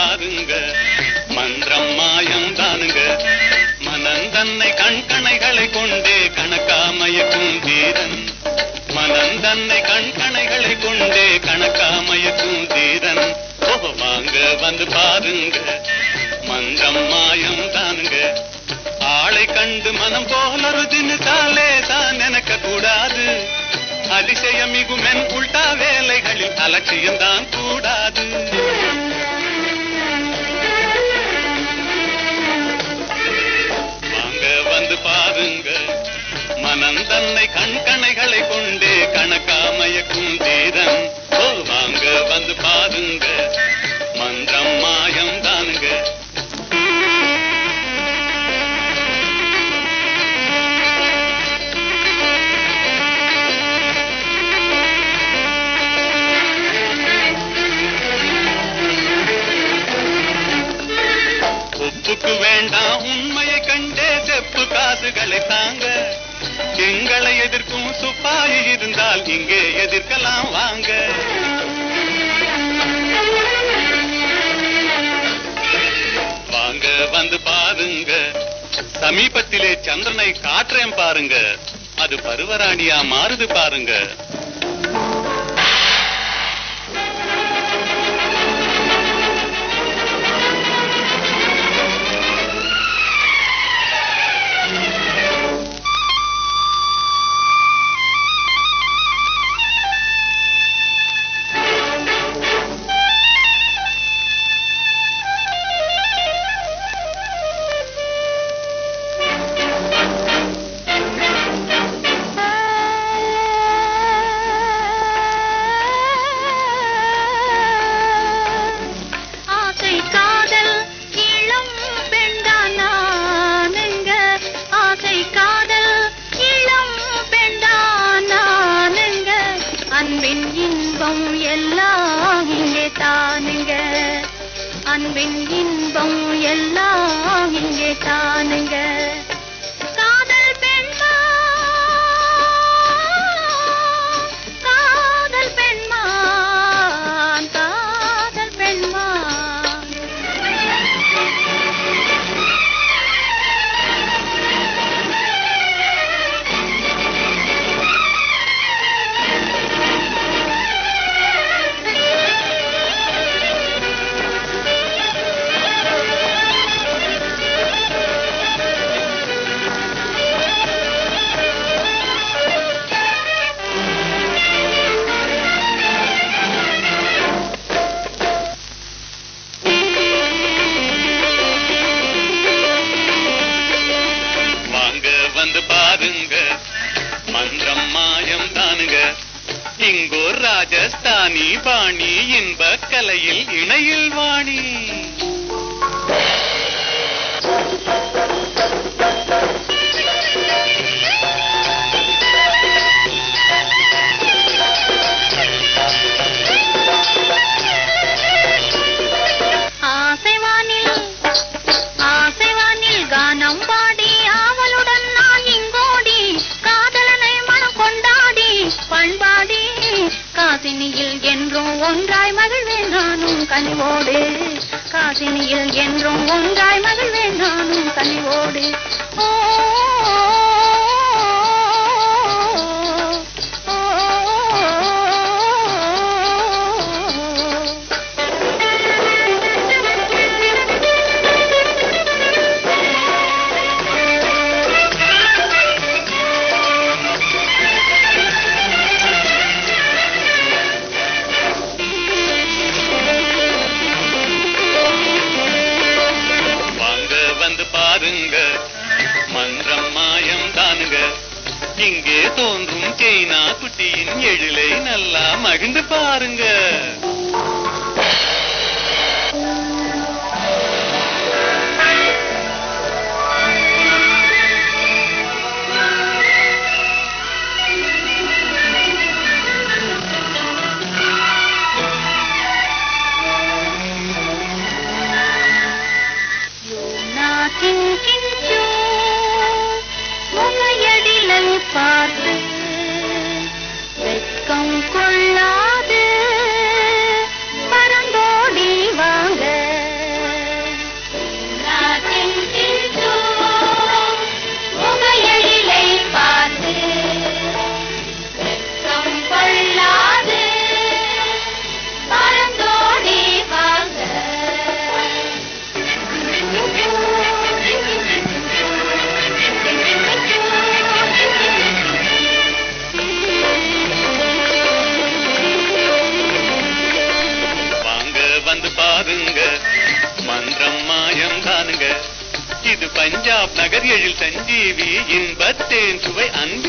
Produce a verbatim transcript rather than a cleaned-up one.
பாருங்க மந்திரம் மாயம் தானுங்க மனந்தன்னை கண்கணைகளை கொண்டே கணக்காமயக்கும் தீரன் மனந்தன்னை கண்கணைகளை கொண்டே கணக்காமயக்கும் தீரன் ஓஹோ வாங்க வந்து பாருங்க மந்திரம் மாயம் தானுங்க ஆளை கண்டு மனம் போலொரு தினத்தாலே தான் நினைக்க கூடாது அதிசயம் மிகுமென் உள்டா வேலைகளில் அலட்சியம் தான் கூடாது வாங்க வந்து பாருங்க மனந்தன்னை கண்கணைகளை கொண்டே கணக்காமயக்கும் தீரன் ஓ வாங்க வந்து பாருங்க மந்திரம் மாயம் தானுங்க ஒப்புக்கு வேண்டாம் உண்மையை கண்டே செப்பு காசுகளை தாங்க எங்களை எதிர்க்கும் சுப்பாயி இருந்தால் இங்கே எதிர்க்கலாம் வாங்க வாங்க வந்து பாருங்க சமீபத்திலே சந்திரனை காற்றேன் பாருங்க அது பருவராணியா மாறுது பாருங்க அன்பின் இன்பம் எல்லாம் இங்கே தானுங்க காதல் பெண்மா காதல் பெண்மா காதல் பெண்மா மந்திரம் மாயம் தானுங்க இங்கோ ராஜஸ்தானி பாணி இன்ப கலையில் இணையில் வாணி ஆசைவானில் ஆசைவானில் கானம் பாடி ஆவலுடன் நான் இங்கோடி காதலனை மனம் கொண்டாடி பண்பாடி காசினியில் என்றும் ஒன்றாய் மகிழ்வேன் நானும் கனிவோடு காசினியில் என்றும் ஒன்றாய் மகிழ்வேன் நானும் கனிவோடு ஓ பாருங்க மந்திரம் மாயம் தானுங்க இங்கே தோன்றும் சீனா குட்டியின் எழிலை நல்லா மகிழ்ந்து பாருங்க பார்த்து வெட்கம் கொள்ளாது இது பஞ்சாப் நகர் எழில் சஞ்சீவி இன்பத்தேன் சுவை அன்பே